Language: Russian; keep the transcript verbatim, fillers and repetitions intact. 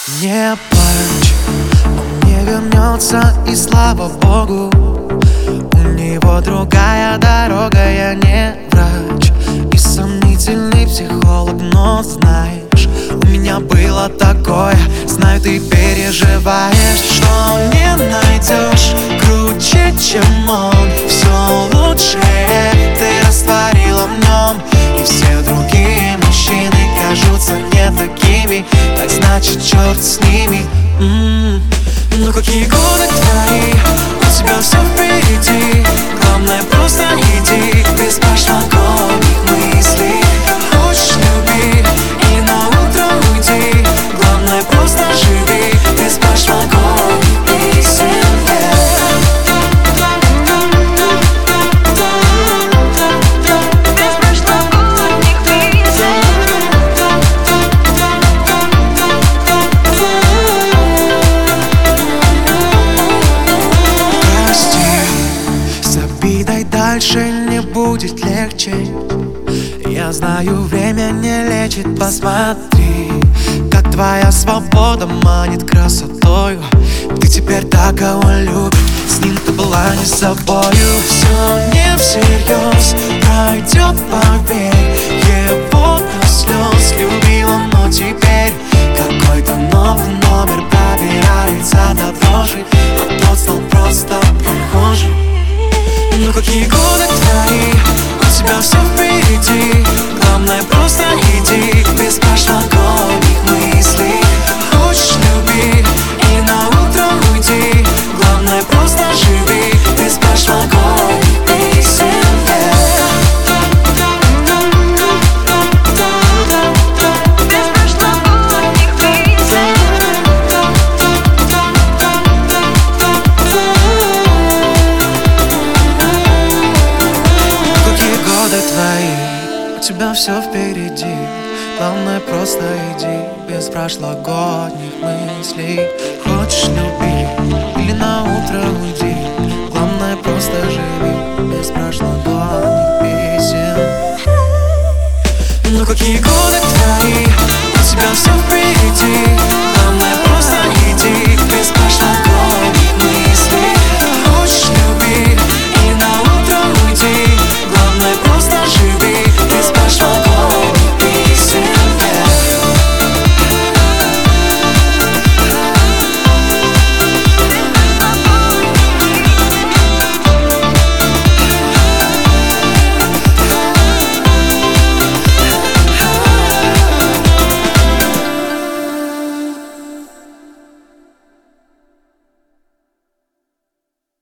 Не плачь, он не вернется, и слава Богу. У него другая дорога, я не врач и сомнительный психолог, но знаешь, у меня было такое. Знаю, ты переживаешь, что не найдешь круче, чем он. Все лучшее ты растворила в нем, и все другие мужчины кажутся не такими. Так значит, черт с ними. М-м-м. Ну какие годы твои, у тебя все впереди. Главное, просто иди без прошлогодних мыслей. Хочешь — люби, и на утро уйди. Главное, просто живи без прошлогодних песен. Дальше не будет легче. Я знаю, время не лечит. Посмотри, как твоя свобода манит красотою. Ты теперь так кого любишь, с ним ты была не собою. Все не всерьез, пройдет, поверь. Его до слез любила, но теперь какой-то новый номер пробирается до дрожи, а тот стал просто прохожим. Ну какие годы твои, у тебя все впереди. Главное, просто иди без прошлогодних мыслей. Хочешь — люби, и на утро уйди. Главное, просто живи без прошлогодних песен. Твои, у тебя все впереди. Главное, просто иди без прошлогодних мыслей. Хочешь — люби, или на утро уйди. Главное, просто живи без прошлогодних песен. Ну какие годы твои, у тебя все